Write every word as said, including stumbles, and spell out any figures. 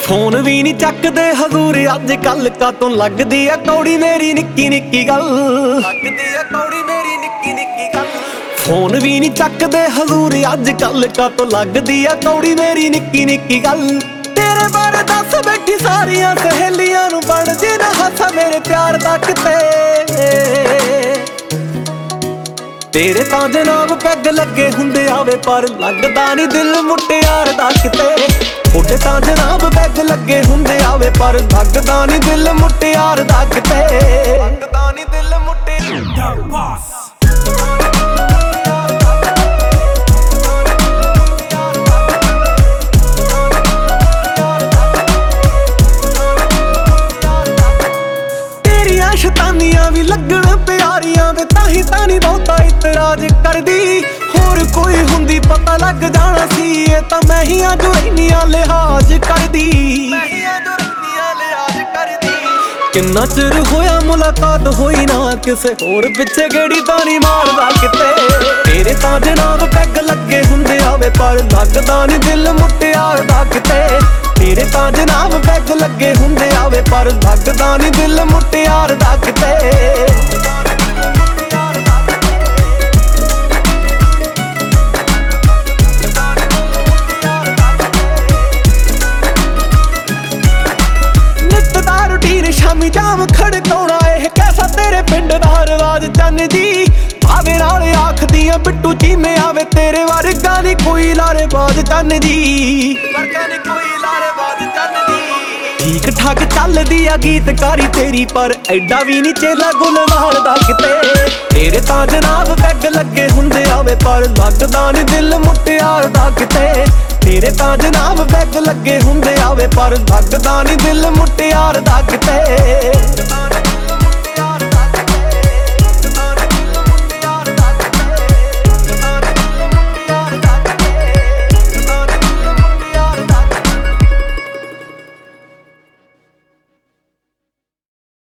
Phone भी नहीं चकदे हजूर अज कल का तो लगदी है कौड़ी मेरी निक्की निक्की गल लगदी है कौड़ी मेरी निक्की निक्की गल फोन भी नहीं चकदे हजूर अज कल का तो लगदी है कौड़ी मेरी निक्की निक्की गल तेरे बारे दस बैठी सारियां सहेलियां नू बन जे ना हासा मेरे प्यार दा किते तेरे तां जनाब पैग लगे हुंदे आवे पर लगदा नहीं दिल मुटियार दा किते उठे तां जनाब पैग लगे हुंदे आवे पर लगदा नहीं दिल मुटियार दा किते लगदा नहीं दिल मुटियार शतानियां भी लगन प्यारियां वे ताही तानी बहुता इतराज करदी होर कोई हुंदी पता लग जाना सी ये तां मैं ही आ जो इन्नियां लिहाज करदी मैं ही आ जो इन्नियां लिहाज करदी किन्ना चिर होया मुलाकात होई ना किसे होर पिछे गेड़ी तानी मारदा किते तेरे तां जनाब पैग लगे हुंदे आवे पर लगदा नहीं दिल मुटियार दा किते तेरे तां जनाब पैग लगे हुंदे आवे पर लगदा नहीं दिल मुटियार दा किते नित दा रूटीन शामी जाम खड़काउणा एह कैसा तेरे पिंड दा रवाज चन्न जी आवे नाल आखदियां बिट्टू चीमे आवे तेरे वर्गा नी कोई लारे बाज चन्न जी वर्गा नी कोई लारे बाज चन्न जी ठीक ठाक चलदी आ गीतकारी तेरी पर एडा भी नी चेला गुलवाल दा किते तेरे तां जनाब पैग लगे हुंदे आवे पर लगदा नी दिल मुटियार दा किते तेरे तां जनाब पैग लगे हुंदे आवे पर लगदा नी दिल मुटियार दा किते।